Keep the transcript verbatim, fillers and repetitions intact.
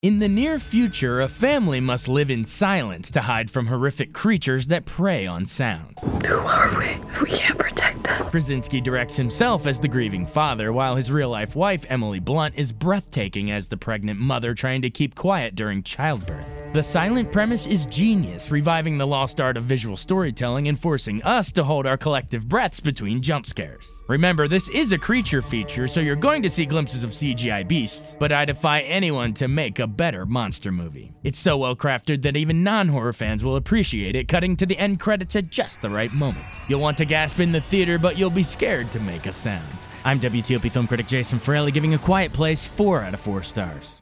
In the near future, a family must live in silence to hide from horrific creatures that prey on sound. Who are we if we can't protect them? Krasinski directs himself as the grieving father, while his real-life wife, Emily Blunt, is breathtaking as the pregnant mother trying to keep quiet during childbirth. The silent premise is genius, reviving the lost art of visual storytelling and forcing us to hold our collective breaths between jump scares. Remember, this is a creature feature, so you're going to see glimpses of C G I beasts, but I defy anyone to make a better monster movie. It's so well crafted that even non-horror fans will appreciate it, cutting to the end credits at just the right moment. You'll want to gasp in the theater, but you'll be scared to make a sound. I'm W T O P film critic Jason Fraley, giving A Quiet Place four out of four stars.